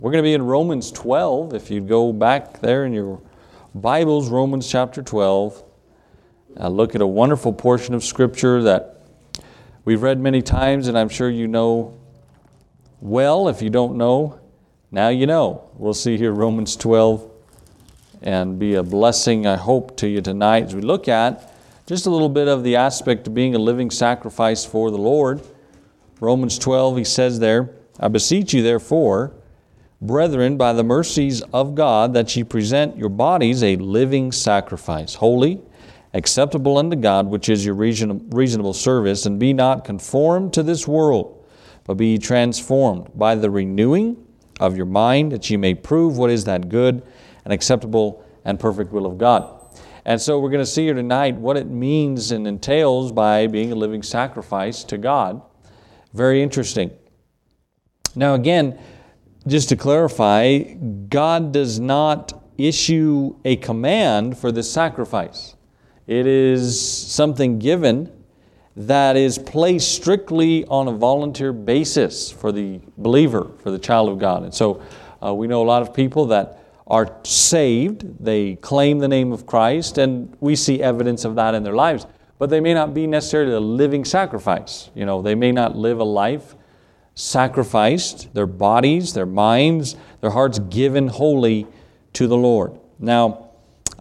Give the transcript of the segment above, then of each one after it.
We're going to be in Romans 12. If you'd go back there in your Bibles, Romans chapter 12. Look at a wonderful portion of Scripture that we've read many times, and I'm sure you know well. If you don't know, now you know. We'll see here Romans 12 and be a blessing, I hope, to you tonight as we look at just a little bit of the aspect of being a living sacrifice for the Lord. Romans 12, he says there, I beseech you therefore, brethren, by the mercies of God, that ye present your bodies a living sacrifice, holy, acceptable unto God, which is your reasonable service, and be not conformed to this world, but be ye transformed by the renewing of your mind, that ye may prove what is that good and acceptable and perfect will of God. And so we're going to see here tonight what it means and entails by being a living sacrifice to God. Very interesting. Now again, just to clarify, God does not issue a command for this sacrifice. It is something given that is placed strictly on a volunteer basis for the believer, for the child of God. And so we know a lot of people that are saved, they claim the name of Christ, and we see evidence of that in their lives. But they may not be necessarily a living sacrifice. You know, they may not live a life sacrificed, their bodies, their minds, their hearts given wholly to the Lord. Now,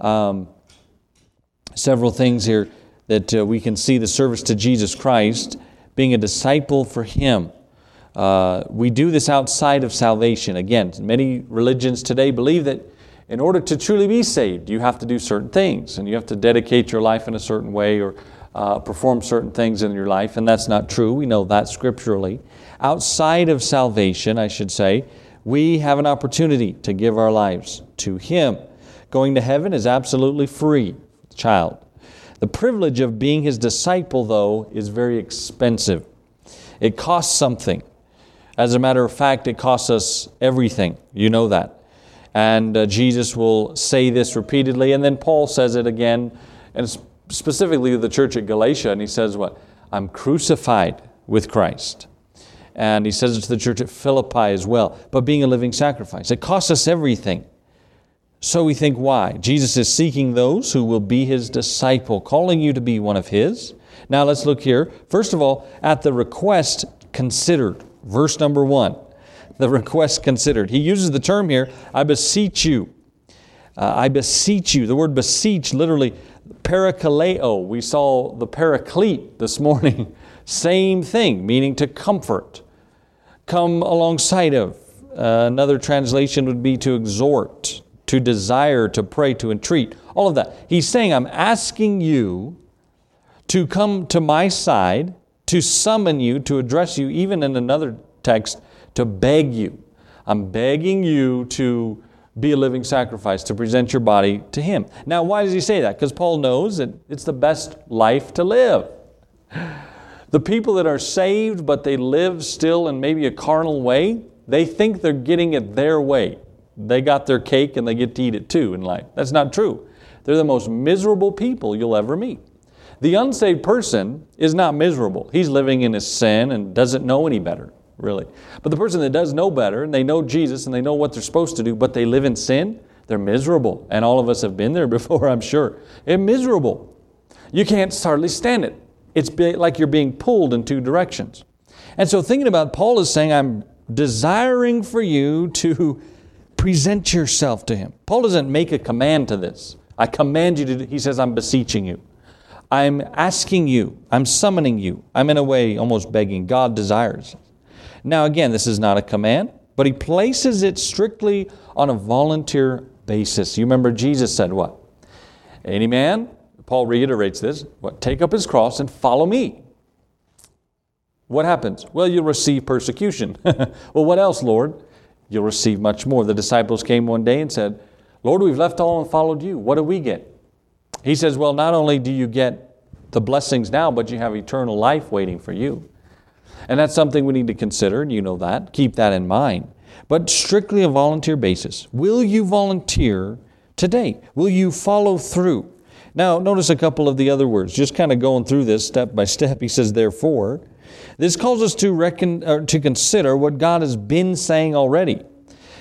several things here that we can see the service to Jesus Christ, being a disciple for Him. We do this outside of salvation. Again, many religions today believe that in order to truly be saved, you have to do certain things, and you have to dedicate your life in a certain way or perform certain things in your life, and that's not true. We know that scripturally. Outside of salvation, I should say, we have an opportunity to give our lives to Him. Going to heaven is absolutely free, child. The privilege of being His disciple, though, is very expensive. It costs something. As a matter of fact, it costs us everything. You know that. And Jesus will say this repeatedly, and then Paul says it again, and specifically to the church at Galatia, and he says what? I'm crucified with Christ. And he says it to the church at Philippi as well. But being a living sacrifice, it costs us everything. So we think, why? Jesus is seeking those who will be His disciple, calling you to be one of His. Now let's look here, first of all, at the request considered. Verse number 1, the request considered. He uses the term here, I beseech you. I beseech you. The word beseech, literally, parakaleo. We saw the paraclete this morning. Same thing, meaning to comfort. Come alongside of. Another translation would be to exhort, to desire, to pray, to entreat. All of that. He's saying, I'm asking you to come to my side, to summon you, to address you, even in another text, to beg you. I'm begging you to be a living sacrifice, to present your body to Him. Now, why does he say that? Because Paul knows that it's the best life to live. The people that are saved, but they live still in maybe a carnal way, they think they're getting it their way. They got their cake and they get to eat it too in life. That's not true. They're the most miserable people you'll ever meet. The unsaved person is not miserable. He's living in his sin and doesn't know any better, really. But the person that does know better, and they know Jesus and they know what they're supposed to do, but they live in sin, they're miserable. And all of us have been there before, I'm sure. They're miserable. You can't hardly stand it. It's like you're being pulled in two directions. And so thinking about Paul is saying, I'm desiring for you to present yourself to Him. Paul doesn't make a command to this. I command you to, he says, I'm beseeching you. I'm asking you. I'm summoning you. I'm in a way almost begging. God desires. Now again, this is not a command, but he places it strictly on a volunteer basis. You remember Jesus said what? Any man, Paul reiterates this, what? Take up his cross and follow me. What happens? Well, you'll receive persecution. Well, what else, Lord? You'll receive much more. The disciples came one day and said, Lord, we've left all and followed you. What do we get? He says, well, not only do you get the blessings now, but you have eternal life waiting for you. And that's something we need to consider, and you know that. Keep that in mind. But strictly a volunteer basis. Will you volunteer today? Will you follow through? Now, notice a couple of the other words. Just kind of going through this step by step. He says, therefore. This calls us to consider what God has been saying already.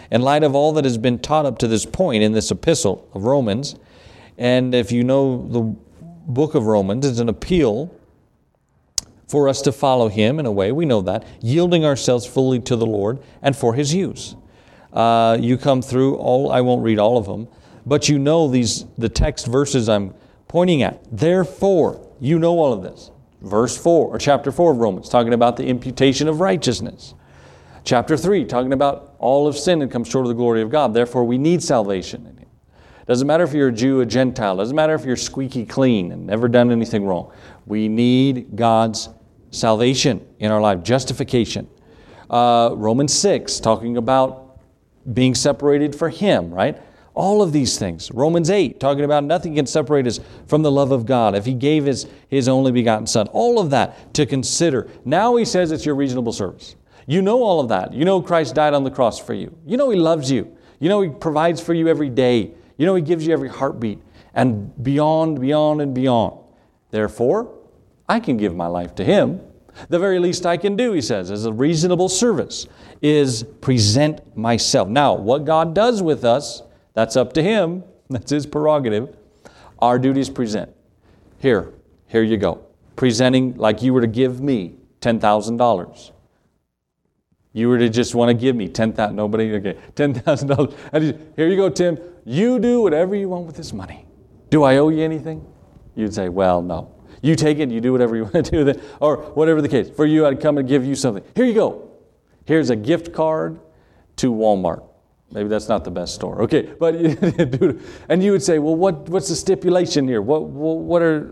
In light of all that has been taught up to this point in this epistle of Romans, and if you know the book of Romans, it's an appeal for us to follow Him in a way, we know that, yielding ourselves fully to the Lord and for His use. You come through all, I won't read all of them, but you know the text verses I'm pointing at. Therefore, you know all of this. Verse 4, or chapter 4 of Romans, talking about the imputation of righteousness. Chapter 3, talking about all of sin and come short of the glory of God. Therefore, we need salvation in Him. Doesn't matter if you're a Jew, a Gentile. Doesn't matter if you're squeaky clean and never done anything wrong. We need God's salvation in our life, justification. Romans 6, talking about being separated for Him, right? All of these things. Romans 8, talking about nothing can separate us from the love of God if He gave His only begotten Son. All of that to consider. Now He says it's your reasonable service. You know all of that. You know Christ died on the cross for you. You know He loves you. You know He provides for you every day. You know He gives you every heartbeat and beyond, and beyond. Therefore, I can give my life to Him. The very least I can do, He says, as a reasonable service, is present myself. Now, what God does with us, that's up to Him. That's His prerogative. Our duty is present. Here you go. Presenting like you were to give me $10,000. You were to just want to give me $10,000. Nobody? Okay, $10,000. Here you go, Tim. You do whatever you want with this money. Do I owe you anything? You'd say, well, no. You take it, you do whatever you want to do with it, or whatever the case. For you, I'd come and give you something. Here you go. Here's a gift card to Walmart. Maybe that's not the best store. Okay, but and you would say, well, what's the stipulation here? What are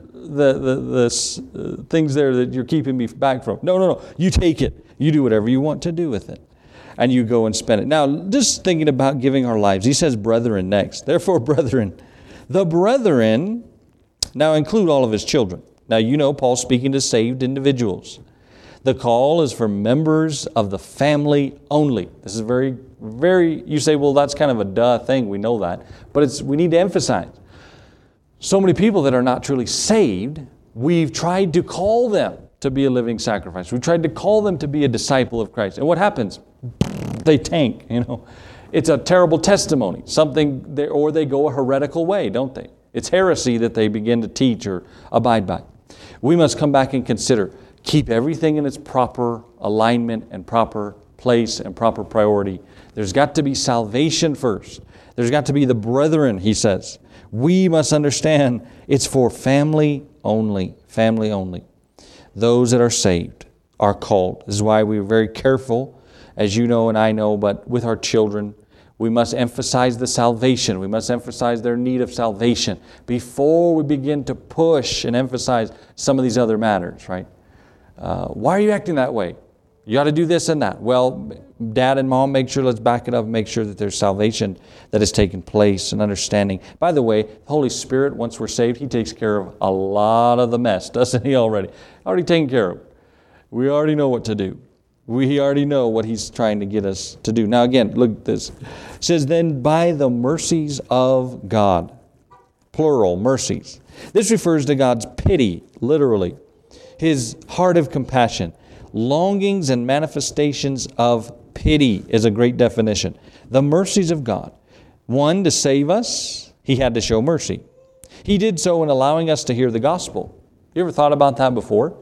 the things there that you're keeping me back from? No. You take it. You do whatever you want to do with it, and you go and spend it. Now, just thinking about giving our lives, he says, brethren next. Therefore, brethren, the brethren now include all of his children. Now, you know Paul's speaking to saved individuals. The call is for members of the family only. This is very, very, you say, well, that's kind of a duh thing. We know that. But we need to emphasize. So many people that are not truly saved, we've tried to call them to be a living sacrifice. We've tried to call them to be a disciple of Christ. And what happens? They tank, It's a terrible testimony. Or they go a heretical way, don't they? It's heresy that they begin to teach or abide by. We must come back and consider, keep everything in its proper alignment and proper place and proper priority. There's got to be salvation first. There's got to be the brethren, he says. We must understand it's for family only. Family only. Those that are saved are called. This is why we're very careful, as you know and I know, but with our children, we must emphasize the salvation. We must emphasize their need of salvation before we begin to push and emphasize some of these other matters, right? Why are you acting that way? You ought to do this and that. Well, Dad and Mom, make sure, let's back it up and make sure that there's salvation that has taken place and understanding. By the way, the Holy Spirit, once we're saved, He takes care of a lot of the mess, doesn't He already? Already taken care of. We already know what to do. We already know what He's trying to get us to do. Now again, look at this. It says, then by the mercies of God. Plural, mercies. This refers to God's pity, literally. His heart of compassion. Longings and manifestations of pity is a great definition. The mercies of God. One, to save us, He had to show mercy. He did so in allowing us to hear the gospel. You ever thought about that before?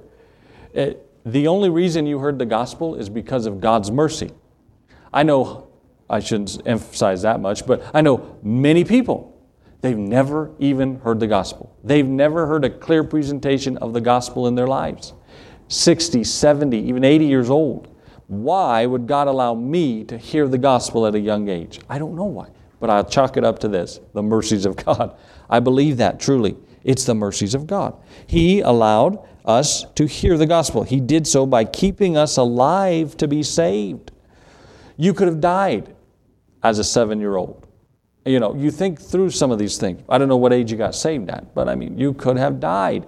The only reason you heard the gospel is because of God's mercy. I know, I shouldn't emphasize that much, but I know many people, they've never even heard the gospel. They've never heard a clear presentation of the gospel in their lives. 60, 70, even 80 years old. Why would God allow me to hear the gospel at a young age? I don't know why, but I'll chalk it up to this, the mercies of God. I believe that truly. It's the mercies of God. He allowed us to hear the gospel. He did so by keeping us alive to be saved. You could have died as a 7-year-old. You think through some of these things. I don't know what age you got saved at, but you could have died.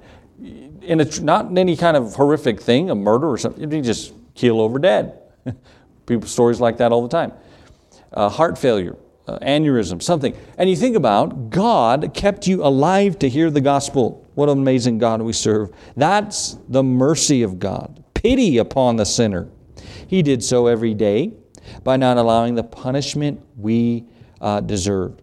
Not in any kind of horrific thing, a murder or something. You just keel over dead. People, stories like that all the time. Heart failure, aneurysm, something. And you think about, God kept you alive to hear the gospel. What an amazing God we serve. That's the mercy of God. Pity upon the sinner. He did so every day. by not allowing the punishment we deserved.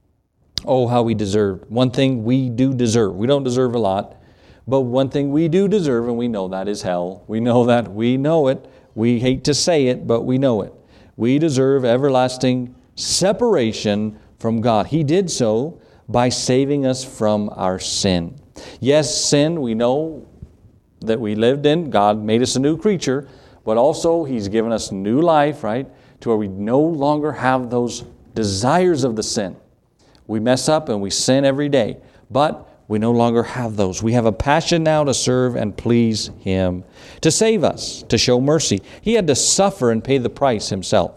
Oh, how we deserved. One thing we do deserve. We don't deserve a lot, but one thing we do deserve, and we know that, is hell. We know that. We know it. We hate to say it, but we know it. We deserve everlasting separation from God. He did so by saving us from our sin. Yes, sin, we know that we lived in. God made us a new creature, but also He's given us new life, right? To where we no longer have those desires of the sin. We mess up and we sin every day, but we no longer have those. We have a passion now to serve and please Him, to save us, to show mercy. He had to suffer and pay the price Himself.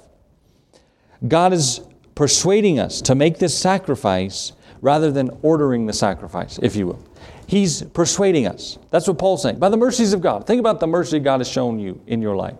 God is persuading us to make this sacrifice rather than ordering the sacrifice, if you will. He's persuading us. That's what Paul's saying. By the mercies of God. Think about the mercy God has shown you in your life.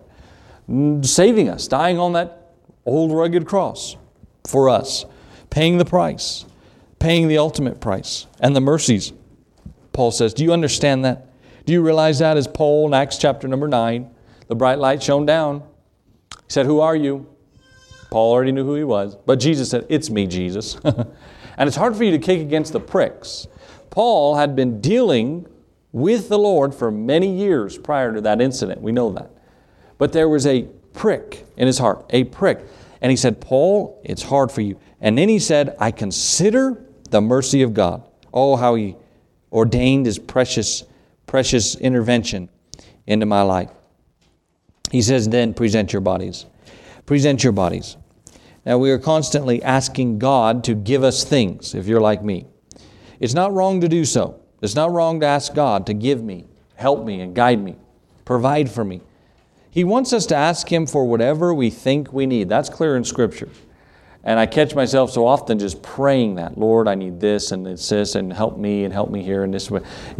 Saving us, dying on that old rugged cross for us, paying the price, paying the ultimate price, and the mercies. Paul says, do you understand that? Do you realize that? As Paul in Acts chapter number 9, the bright light shone down. He said, who are you? Paul already knew who he was, but Jesus said, it's me, Jesus. And it's hard for you to kick against the pricks. Paul had been dealing with the Lord for many years prior to that incident. We know that. But there was a prick in his heart, a prick. And he said, Paul, it's hard for you. And then he said, I consider the mercy of God. Oh, how He ordained His precious intervention into my life. He says, then present your bodies. Present your bodies. Now, we are constantly asking God to give us things, if you're like me. It's not wrong to do so. It's not wrong to ask God to give me, help me, and guide me, provide for me. He wants us to ask Him for whatever we think we need. That's clear in Scripture. And I catch myself so often just praying that, Lord, I need this and this, and help me here and this way.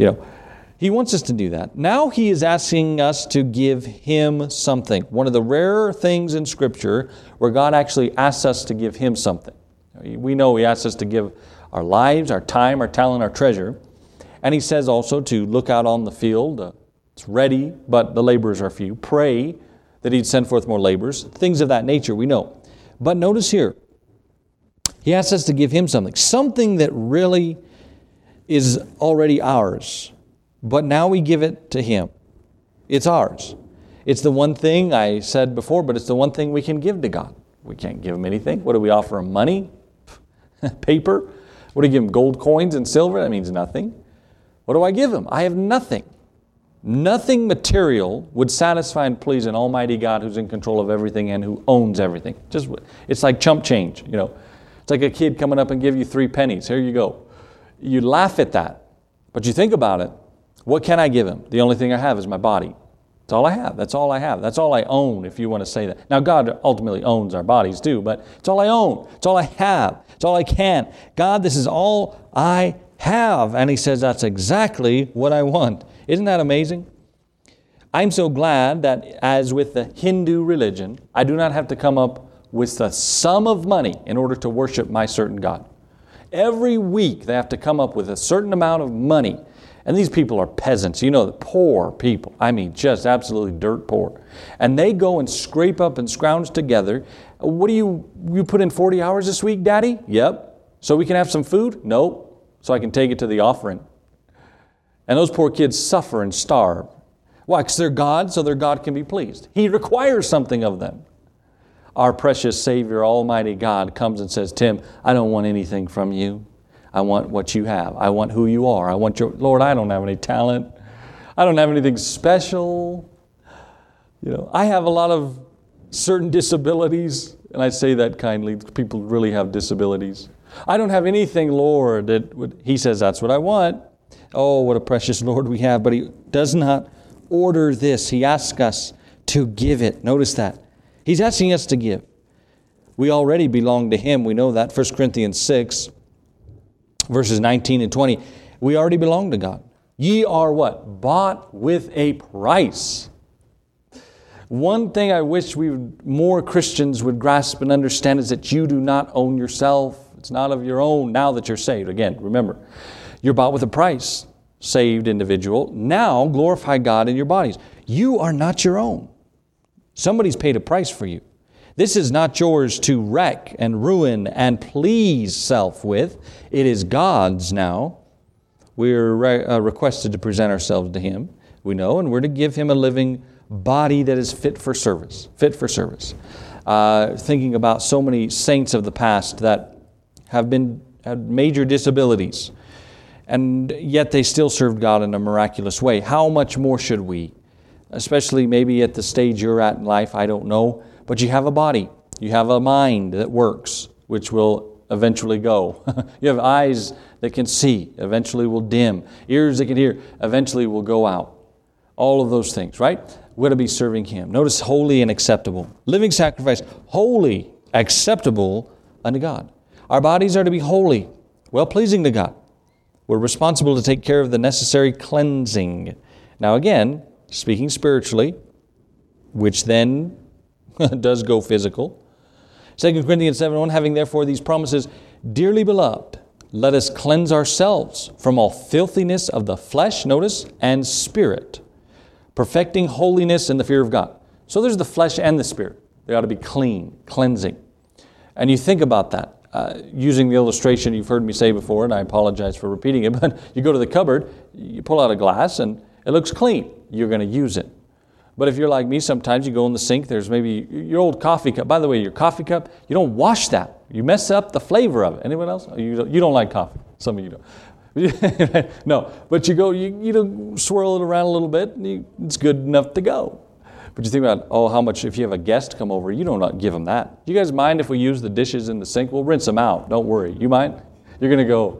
He wants us to do that. Now He is asking us to give Him something. One of the rare things in Scripture where God actually asks us to give Him something. We know He asks us to give our lives, our time, our talent, our treasure. And He says also to look out on the field. It's ready, but the laborers are few. Pray that He'd send forth more laborers. Things of that nature we know. But notice here, He asks us to give Him something that really is already ours. But now we give it to Him. It's ours. It's the one thing I said before, but it's the one thing we can give to God. We can't give Him anything. What do we offer Him? Money? Paper? What do you give Him? Gold coins and silver? That means nothing. What do I give Him? I have nothing. Nothing material would satisfy and please an almighty God who's in control of everything and who owns everything. It's like chump change, It's like a kid coming up and give you 3 pennies. Here you go. You laugh at that. But you think about it. What can I give Him? The only thing I have is my body. That's all I have. That's all I have. That's all I own, if you want to say that. Now, God ultimately owns our bodies too, but it's all I own. It's all I have. It's all I can. God, this is all I have. And He says, that's exactly what I want. Isn't that amazing? I'm so glad that, as with the Hindu religion, I do not have to come up with the sum of money in order to worship my certain God. Every week they have to come up with a certain amount of money. And these people are peasants, the poor people. I mean, just absolutely dirt poor. And they go and scrape up and scrounge together. What do you put in 40 hours this week, Daddy? Yep. So we can have some food? Nope. So I can take it to the offering. And those poor kids suffer and starve. Why? Because they're God, so their God can be pleased. He requires something of them. Our precious Savior, Almighty God, comes and says, Tim, I don't want anything from you. I want what you have. I want who you are. I want Lord, I don't have any talent. I don't have anything special. I have a lot of certain disabilities, and I say that kindly. People really have disabilities. I don't have anything, Lord, He says, that's what I want. Oh, what a precious Lord we have. But He does not order this. He asks us to give it. Notice that. He's asking us to give. We already belong to Him. We know that. 1 Corinthians 6, verses 19 and 20. We already belong to God. Ye are what? Bought with a price. One thing I wish more Christians would grasp and understand is that you do not own yourself. It's not of your own now that you're saved. Again, remember, you're bought with a price. Saved individual. Now glorify God in your bodies. You are not your own. Somebody's paid a price for you. This is not yours to wreck and ruin and please self with. It is God's now. We're requested to present ourselves to Him, we know, and we're to give Him a living body that is fit for service. Fit for service. Thinking about so many saints of the past that had major disabilities, and yet they still served God in a miraculous way. How much more should we? Especially maybe at the stage you're at in life, I don't know. But you have a body. You have a mind that works, which will eventually go. You have eyes that can see, eventually will dim. Ears that can hear, eventually will go out. All of those things, right? We're to be serving Him. Notice holy and acceptable. Living sacrifice, holy, acceptable unto God. Our bodies are to be holy, well-pleasing to God. We're responsible to take care of the necessary cleansing. Now again, speaking spiritually, which then does go physical. 2 Corinthians 7:1, having therefore these promises, dearly beloved, let us cleanse ourselves from all filthiness of the flesh, notice, and spirit, perfecting holiness in the fear of God. So there's the flesh and the spirit. They ought to be clean, cleansing. And you think about that. Using the illustration you've heard me say before, and I apologize for repeating it, but you go to the cupboard, you pull out a glass, and it looks clean. You're going to use it. But if you're like me, sometimes you go in the sink, there's maybe your old coffee cup. By the way, your coffee cup, you don't wash that. You mess up the flavor of it. Anyone else? You don't like coffee. Some of you don't. No, but you swirl it around a little bit, and it's good enough to go. But you think about, how much, if you have a guest come over, you don't give them that. Do you guys mind if we use the dishes in the sink? We'll rinse them out. Don't worry. You mind? You're going to go,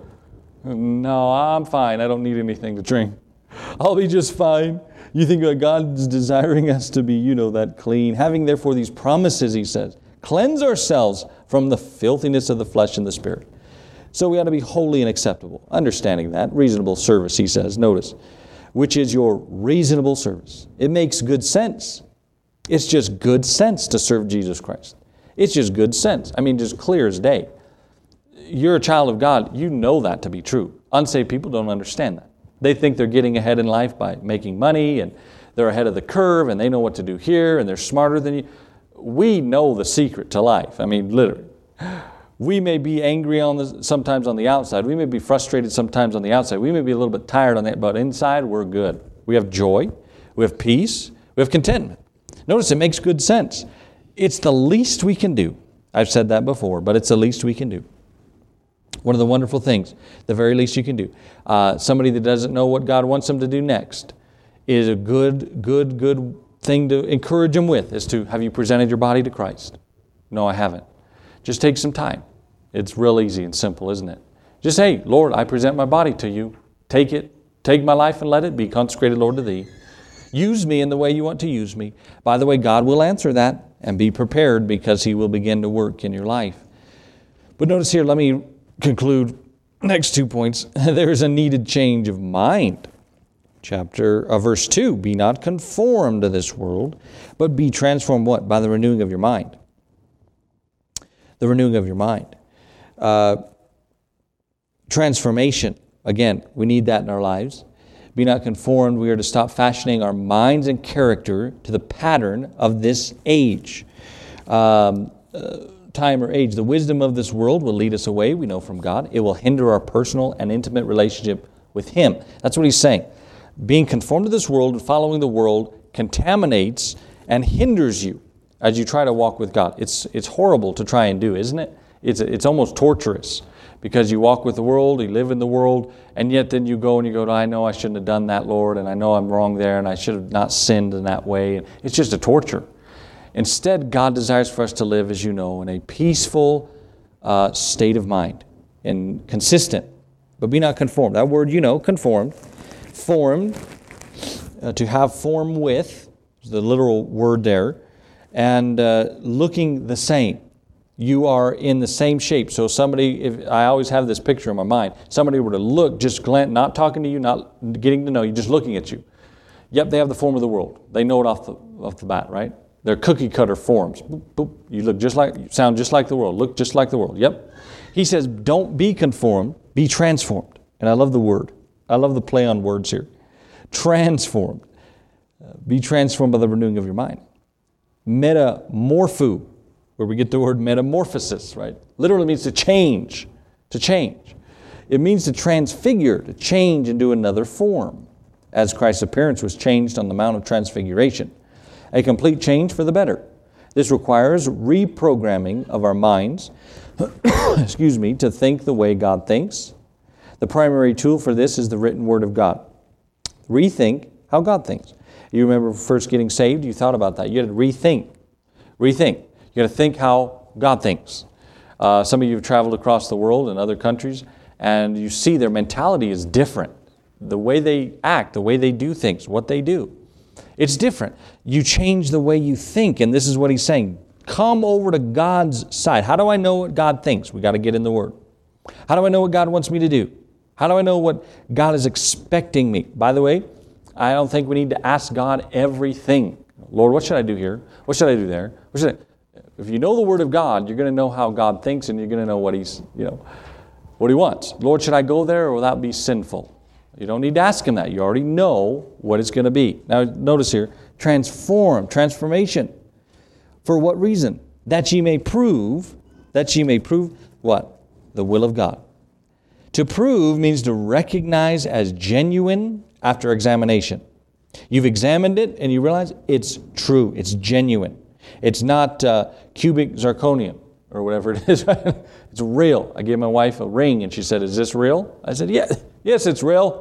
no, I'm fine. I don't need anything to drink. I'll be just fine. You think that God's desiring us to be, that clean. Having therefore these promises, He says, cleanse ourselves from the filthiness of the flesh and the spirit. So we ought to be holy and acceptable. Understanding that. Reasonable service, He says. Notice, which is your reasonable service. It makes good sense. It's just good sense to serve Jesus Christ. It's just good sense. Just clear as day. You're a child of God. You know that to be true. Unsaved people don't understand that. They think they're getting ahead in life by making money, and they're ahead of the curve, and they know what to do here, and they're smarter than you. We know the secret to life. Literally. We may be angry sometimes on the outside. We may be frustrated sometimes on the outside. We may be a little bit tired on that, but inside we're good. We have joy. We have peace. We have contentment. Notice it makes good sense. It's the least we can do. I've said that before, but it's the least we can do. One of the wonderful things, the very least you can do. Somebody that doesn't know what God wants them to do next is a good thing to encourage them with, is to, have you presented your body to Christ? No, I haven't. Just take some time. It's real easy and simple, isn't it? Just, hey, Lord, I present my body to you. Take it. Take my life and let it be consecrated, Lord, to Thee. Use me in the way you want to use me. By the way, God will answer that, and be prepared, because He will begin to work in your life. But notice here, let me conclude next 2 points. There is a needed change of mind. Verse 2, be not conformed to this world, but be transformed what? By the renewing of your mind. The renewing of your mind. Transformation. Again, we need that in our lives. Be not conformed. We are to stop fashioning our minds and character to the pattern of this age. Time or age. The wisdom of this world will lead us away, we know from God. It will hinder our personal and intimate relationship with Him. That's what He's saying. Being conformed to this world and following the world contaminates and hinders you as you try to walk with God. It's horrible to try and do, isn't it? It's almost torturous. Because you walk with the world, you live in the world, and yet then you go, I know I shouldn't have done that, Lord, and I know I'm wrong there, and I should have not sinned in that way. It's just a torture. Instead, God desires for us to live, as you know, in a peaceful state of mind, and consistent. But be not conformed. That word, conformed. Formed, to have form with, is the literal word there, and looking the same. You are in the same shape. So I always have this picture in my mind. Somebody were to look, just glance, not talking to you, not getting to know you, just looking at you. Yep, they have the form of the world. They know it off the bat, right? They're cookie cutter forms. Boop, boop. You sound just like the world. Look just like the world. Yep. He says, don't be conformed, be transformed. And I love the word. I love the play on words here. Transformed. Be transformed by the renewing of your mind. Metamorpho. where we get the word metamorphosis, right? Literally means to change, to change. It means to transfigure, to change into another form, as Christ's appearance was changed on the Mount of Transfiguration. A complete change for the better. This requires reprogramming of our minds, to think the way God thinks. The primary tool for this is the written Word of God. Rethink how God thinks. You remember first getting saved, you thought about that. You had to rethink. Rethink. You got to think how God thinks. Some of you have traveled across the world in other countries, and you see their mentality is different. The way they act, the way they do things, what they do. It's different. You change the way you think, and this is what he's saying. Come over to God's side. How do I know what God thinks? We got to get in the Word. How do I know what God wants me to do? How do I know what God is expecting me? By the way, I don't think we need to ask God everything. Lord, what should I do here? What should I do there? If you know the Word of God, you're going to know how God thinks, and you're going to know what what He wants. Lord, should I go there, or will that be sinful? You don't need to ask Him that. You already know what it's going to be. Now, notice here, transformation. For what reason? That ye may prove what? The will of God. To prove means to recognize as genuine after examination. You've examined it and you realize it's true, it's genuine. It's not cubic zirconium or whatever it is. It's real. I gave my wife a ring and she said, "Is this real?" I said, "Yes, it's real."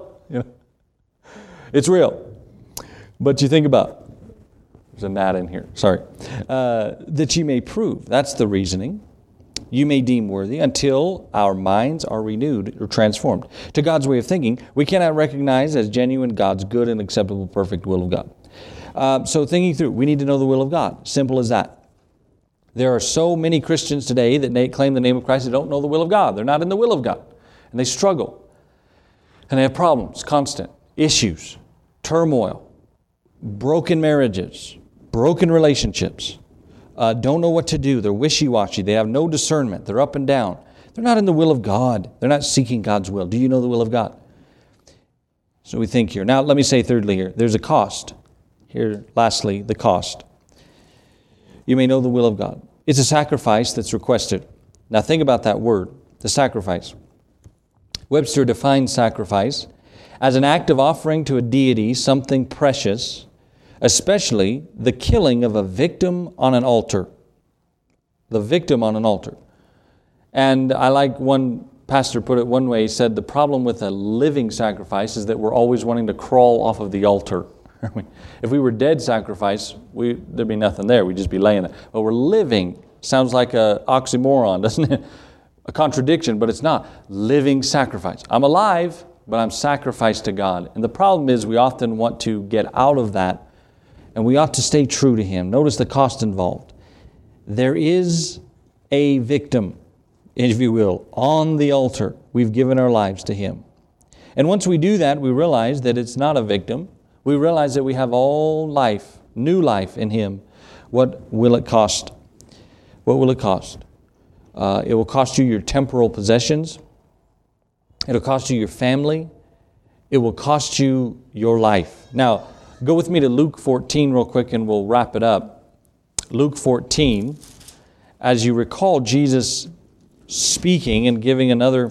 It's real. But you think about, there's a gnat in here, sorry. That ye may prove, that's the reasoning. You may deem worthy until our minds are renewed or transformed to God's way of thinking. We cannot recognize as genuine God's good and acceptable, perfect will of God. So thinking through, we need to know the will of God. Simple as that. There are so many Christians today that claim the name of Christ that don't know the will of God. They're not in the will of God. And they struggle. And they have problems, constant issues, turmoil, broken marriages, broken relationships. Don't know what to do. They're wishy-washy. They have no discernment. They're up and down. They're not in the will of God. They're not seeking God's will. Do you know the will of God? So we think here. Now, let me say thirdly here, there's a cost. Here, lastly, the cost. You may know the will of God. It's a sacrifice that's requested. Now, think about that word, the sacrifice. Webster defines sacrifice as an act of offering to a deity something precious, especially the killing of a victim on an altar. The victim on an altar. And I like one pastor put it one way. He said, the problem with a living sacrifice is that we're always wanting to crawl off of the altar. If we were dead sacrifice, there'd be nothing there. We'd just be laying there. But we're living. Sounds like an oxymoron, doesn't it? A contradiction, but it's not. Living sacrifice. I'm alive, but I'm sacrificed to God. And the problem is we often want to get out of that, and we ought to stay true to Him. Notice the cost involved. There is a victim, if you will, on the altar. We've given our lives to Him. And once we do that, we realize that it's not a victim. We realize that we have all life, new life in Him. What will it cost? What will it cost? It will cost you your temporal possessions. It'll cost you your family. It will cost you your life. Now, go with me to Luke 14 real quick and we'll wrap it up. Luke 14, as you recall Jesus speaking and giving another,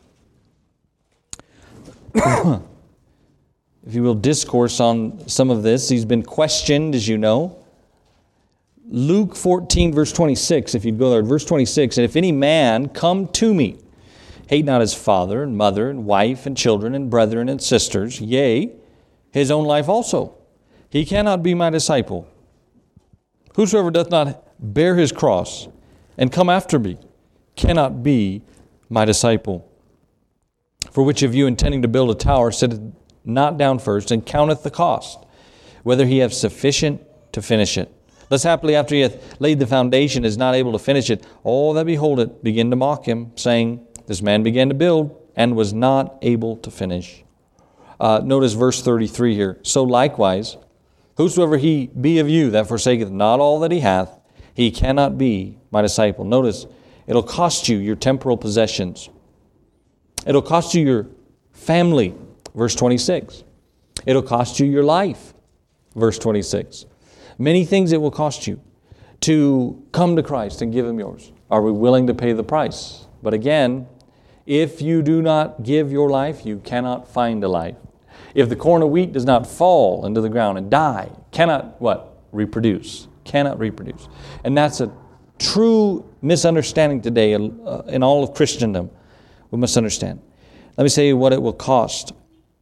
if you will, discourse on some of this. He's been questioned, as you know. Luke 14, verse 26, if you'd go there, verse 26, and if any man come to me, hate not his father and mother and wife and children and brethren and sisters, yea, his own life also, he cannot be my disciple. Whosoever doth not bear his cross and come after me cannot be my disciple. For which of you intending to build a tower sitteth not down first and counteth the cost, whether he have sufficient to finish it? Lest haply after he hath laid the foundation is not able to finish it, all that behold it begin to mock him, saying, this man began to build and was not able to finish. Notice verse 33 here. So likewise, whosoever he be of you that forsaketh not all that he hath, he cannot be my disciple. Notice, it'll cost you your temporal possessions. It'll cost you your family, verse 26. It'll cost you your life, verse 26. Many things it will cost you. to come to Christ and give Him yours? Are we willing to pay the price? But again, if you do not give your life, you cannot find a life. If the corn of wheat does not fall into the ground and die, cannot what? Reproduce. Cannot reproduce. And that's a true misunderstanding today in all of Christendom. We must understand. Let me say what it will cost.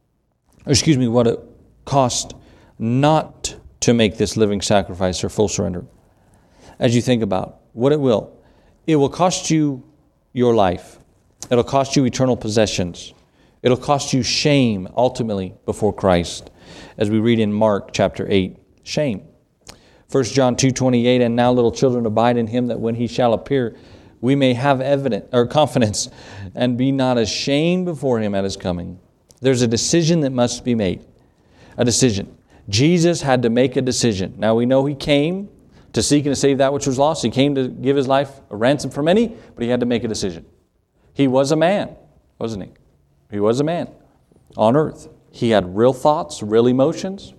What it cost not to make this living sacrifice or full surrender. As you think about what it will cost you your life. It'll cost you eternal possessions. It'll cost you shame ultimately before Christ. As we read in Mark chapter 8, shame. 1 John 2:28, and now little children abide in Him, that when He shall appear, we may have confidence and be not ashamed before Him at His coming. There's a decision that must be made. A decision. Jesus had to make a decision. Now we know He came to seek and to save that which was lost. He came to give His life a ransom for many, but He had to make a decision. He was a man, wasn't He? He was a man on earth. He had real thoughts, real emotions.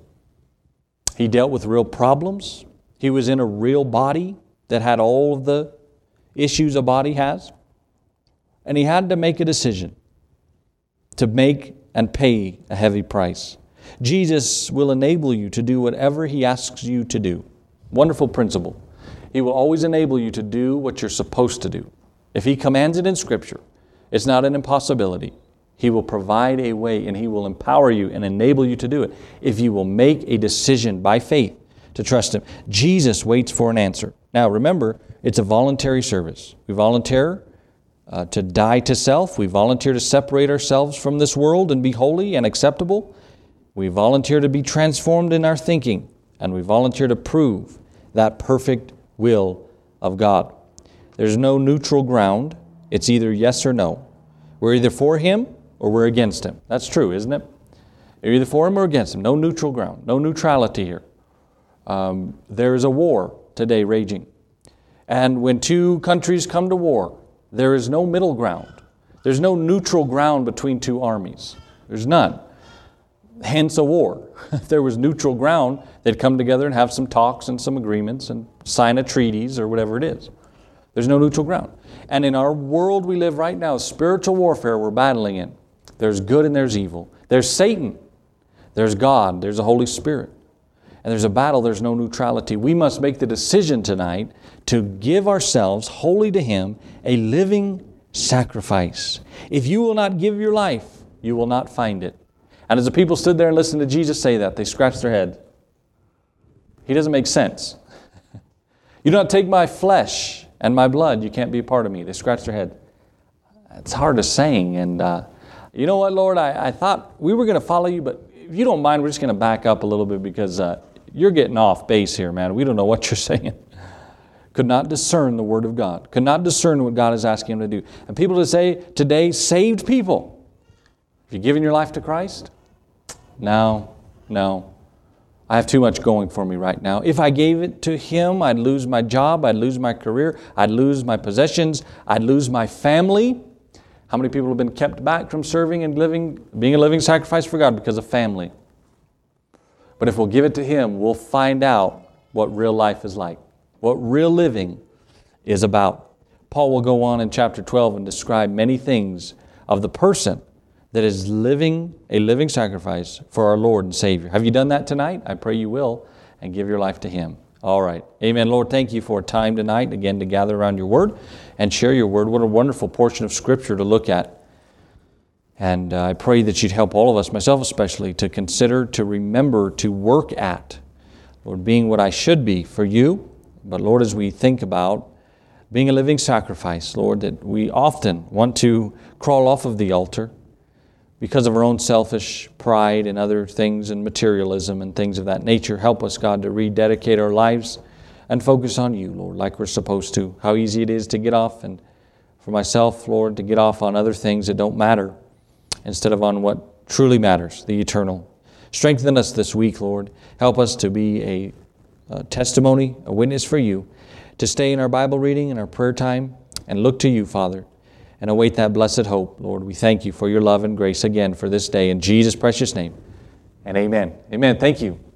He dealt with real problems. He was in a real body that had all of the issues a body has. And He had to make a decision to make and pay a heavy price. Jesus will enable you to do whatever He asks you to do. Wonderful principle. He will always enable you to do what you're supposed to do. If He commands it in Scripture, it's not an impossibility. He will provide a way and He will empower you and enable you to do it if you will make a decision by faith to trust Him. Jesus waits for an answer. Now remember, it's a voluntary service. We volunteer to die to self. We volunteer to separate ourselves from this world and be holy and acceptable. We volunteer to be transformed in our thinking. And we volunteer to prove that perfect will of God. There's no neutral ground. It's either yes or no. We're either for Him or we're against Him. That's true, isn't it? You're either for Him or against Him. No neutral ground. No neutrality here. There is a war today raging. And when two countries come to war, there is no middle ground. There's no neutral ground between two armies. There's none. Hence a war. If there was neutral ground, they'd come together and have some talks and some agreements and sign a treaties or whatever it is. There's no neutral ground. And in our world we live right now, spiritual warfare we're battling in. There's good and there's evil. There's Satan. There's God. There's the Holy Spirit. And there's a battle. There's no neutrality. We must make the decision tonight to give ourselves wholly to Him, a living sacrifice. If you will not give your life, you will not find it. And as the people stood there and listened to Jesus say that, they scratched their head. He doesn't make sense. You do not take my flesh and my blood, you can't be a part of me. They scratched their head. It's hard to sing. And you know what, Lord, I thought we were going to follow you, but if you don't mind, we're just going to back up a little bit because you're getting off base here, man. We don't know what you're saying. Could not discern the Word of God. Could not discern what God is asking them to do. And people to say today, saved people. Have you given your life to Christ? No. I have too much going for me right now. If I gave it to Him, I'd lose my job, I'd lose my career, I'd lose my possessions, I'd lose my family. How many people have been kept back from serving and being a living sacrifice for God because of family? But if we'll give it to Him, we'll find out what real life is like, what real living is about. Paul will go on in chapter 12 and describe many things of the person that is living a living sacrifice for our Lord and Savior. Have you done that tonight? I pray you will, and give your life to Him. All right. Amen. Lord, thank you for a time tonight, again, to gather around your Word and share your Word. What a wonderful portion of Scripture to look at. And I pray that you'd help all of us, myself especially, to consider, to remember, to work at, Lord, being what I should be for you. But Lord, as we think about being a living sacrifice, Lord, that we often want to crawl off of the altar because of our own selfish pride and other things and materialism and things of that nature. Help us, God, to rededicate our lives and focus on you, Lord, like we're supposed to. How easy it is to get off, and for myself, Lord, to get off on other things that don't matter instead of on what truly matters, the eternal. Strengthen us this week, Lord. Help us to be a testimony, a witness for you, to stay in our Bible reading and our prayer time and look to you, Father, and await that blessed hope. Lord, we thank you for your love and grace again for this day. In Jesus' precious name, and amen. Amen. Thank you.